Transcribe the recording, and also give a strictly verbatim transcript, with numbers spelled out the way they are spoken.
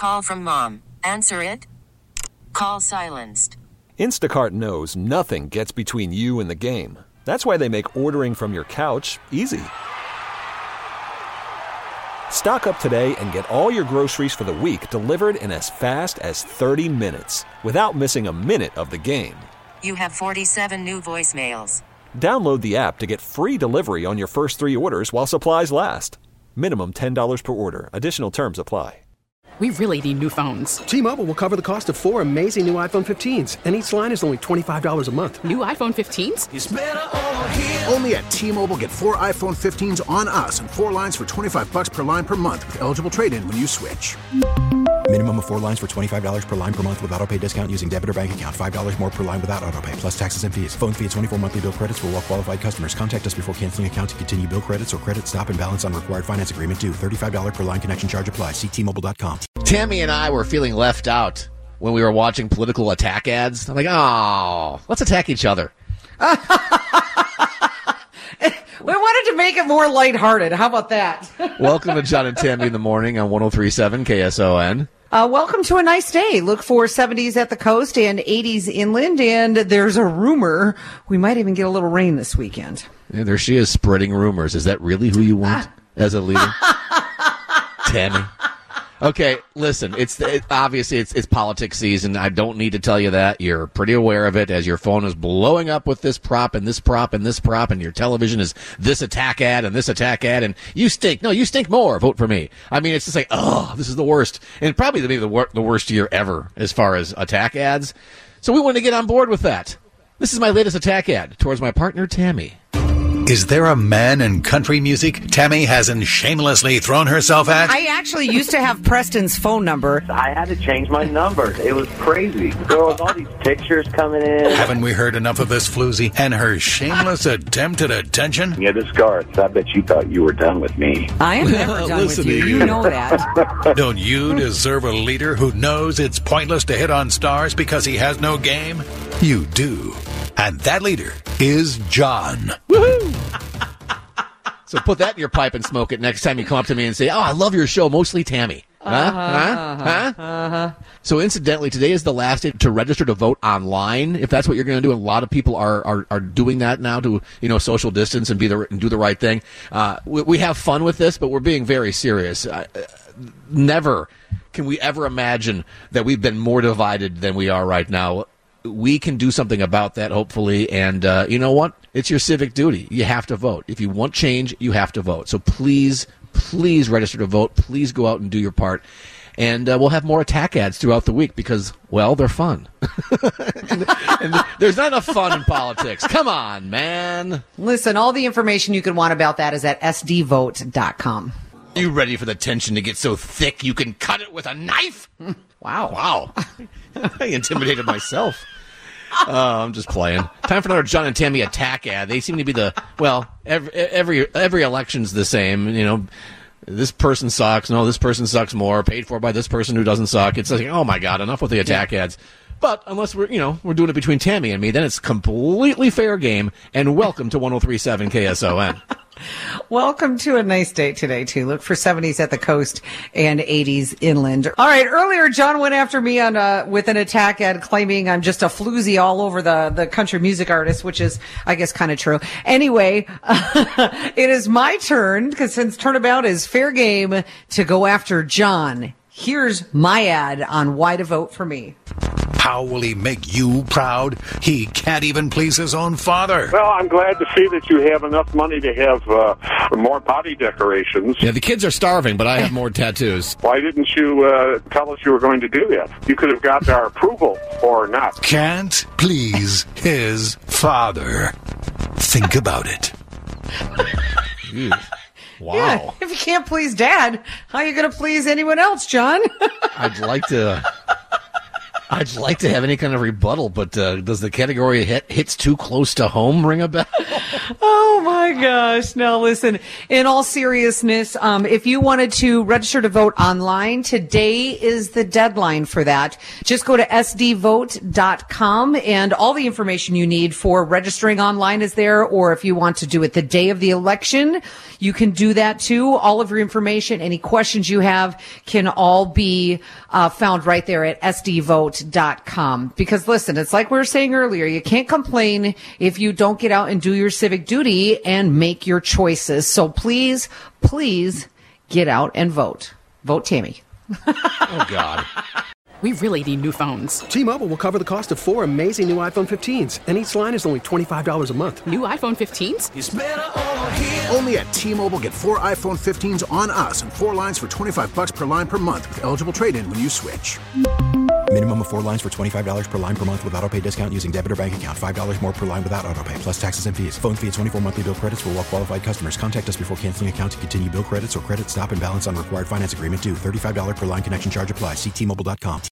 call from mom. Answer it. Call silenced. Instacart knows nothing gets between you and the game. That's why they make ordering from your couch easy. Stock up today and get all your groceries for the week delivered in as fast as thirty minutes without missing a minute of the game. You have forty-seven new voicemails. Download the app to get free delivery on your first three orders while supplies last. Minimum ten dollars per order. Additional terms apply. We really need new phones. T-Mobile will cover the cost of four amazing new iPhone fifteens, and each line is only twenty-five dollars a month. New iPhone fifteens? It's better over here. Only at T-Mobile, get four iPhone fifteens on us and four lines for twenty-five bucks per line per month with eligible trade-in when you switch. Minimum of four lines for twenty-five dollars per line per month with autopay discount using debit or bank account. five dollars more per line without autopay, plus taxes and fees. Phone fee at twenty-four monthly bill credits for well-qualified customers. Contact us before canceling account to continue bill credits or credit stop and balance on required finance agreement due. thirty-five dollars per line connection charge applies. See T Mobile dot com. Tammy and I were feeling left out when we were watching political attack ads. I'm like, oh, let's attack each other. We wanted to make it more lighthearted. How about that? Welcome to John and Tammy in the morning on one oh three point seven K S O N. Uh, welcome to a nice day. Look for seventies at the coast and eighties inland. And there's a rumor we might even get a little rain this weekend. Yeah, there she is spreading rumors. Is that really who you want as a leader? Tammy. Okay, listen, it's it, obviously it's it's politics season. I don't need to tell you that. You're pretty aware of it as your phone is blowing up with this prop and this prop and this prop, and your television is this attack ad and this attack ad, and you stink. No, you stink more. Vote for me. I mean, it's just like, oh, this is the worst. And probably maybe the, wor- the worst year ever as far as attack ads. So we want to get on board with that. This is my latest attack ad towards my partner, Tammy. Is there a man in country music Tammy hasn't shamelessly thrown herself at? I actually used to have Preston's phone number. I had to change my number. It was crazy. There was all these pictures coming in. Haven't we heard enough of this floozy and her shameless attempt at attention? Yeah, the scars. I bet you thought you were done with me. I am never done with you. You know that. Don't you deserve a leader who knows it's pointless to hit on stars because he has no game? You do. And that leader is John. Woohoo! So put that in your pipe and smoke it next time you come up to me and say, oh, I love your show, mostly Tammy. Huh? Uh-huh, huh? Huh? Uh-huh. So incidentally, today is the last day to register to vote online. If that's what you're going to do, and a lot of people are, are, are doing that now to, you know, social distance and be the and do the right thing. Uh, we, we have fun with this, but we're being very serious. Uh, never can we ever imagine that we've been more divided than we are right now. We can do something about that, hopefully, and uh, you know what? It's your civic duty. You have to vote. If you want change, you have to vote. So please, please register to vote. Please go out and do your part. And uh, we'll have more attack ads throughout the week because, well, they're fun. and, and there's not enough fun in politics. Come on, man. Listen, all the information you could want about that is at s d vote dot com. Are you ready for the tension to get so thick you can cut it with a knife? Wow. Wow. I intimidated myself. Uh, I'm just playing. Time for another John and Tammy attack ad. They seem to be the, well, every every, every election's the same. You know, this person sucks. No, this person sucks more. Paid for by this person who doesn't suck. It's like, oh my God, enough with the attack ads. But unless we're, you know, we're doing it between Tammy and me, then it's completely fair game. And welcome to one oh three point seven K S O N. Welcome to a nice day today, too. Look for seventies at the coast and eighties inland. All right. Earlier, John went after me on uh, with an attack ad claiming I'm just a floozy all over the, the country music artist, which is, I guess, kind of true. Anyway, uh, it is my turn, because since Turnabout is fair game, to go after John. Here's my ad on why to vote for me. How will he make you proud? He can't even please his own father. Well, I'm glad to see that you have enough money to have uh, more body decorations. Yeah, the kids are starving, but I have more tattoos. Why didn't you uh, tell us you were going to do that? You could have got our approval or not. Can't please his father. Think about it. Wow. Yeah, if you can't please Dad, how are you going to please anyone else, John? I'd like to... I'd like to have any kind of rebuttal, but uh, does the category hit hits too close to home ring a bell? Oh my gosh. Now listen, in all seriousness, um, if you wanted to register to vote online, today is the deadline for that. Just go to s d vote dot com and all the information you need for registering online is there. Or if you want to do it the day of the election, you can do that too. All of your information, any questions you have can all be uh, found right there at s d vote dot com. Because listen, it's like we were saying earlier, you can't complain if you don't get out and do your civic duty and make your choices. So please, please get out and vote. Vote Tammy. Oh, God. We really need new phones. T-Mobile will cover the cost of four amazing new iPhone fifteens, and each line is only twenty-five dollars a month. New iPhone fifteens? It's better over here. Only at T-Mobile, get four iPhone fifteens on us and four lines for twenty-five bucks per line per month with eligible trade-in when you switch. Minimum of four lines for twenty-five dollars per line per month with autopay discount using debit or bank account. five dollars more per line without autopay, plus taxes and fees. Phone fee at twenty-four monthly bill credits for well-qualified customers. Contact us before canceling account to continue bill credits or credit stop and balance on required finance agreement due. thirty-five dollars per line connection charge applies. See T Mobile dot com.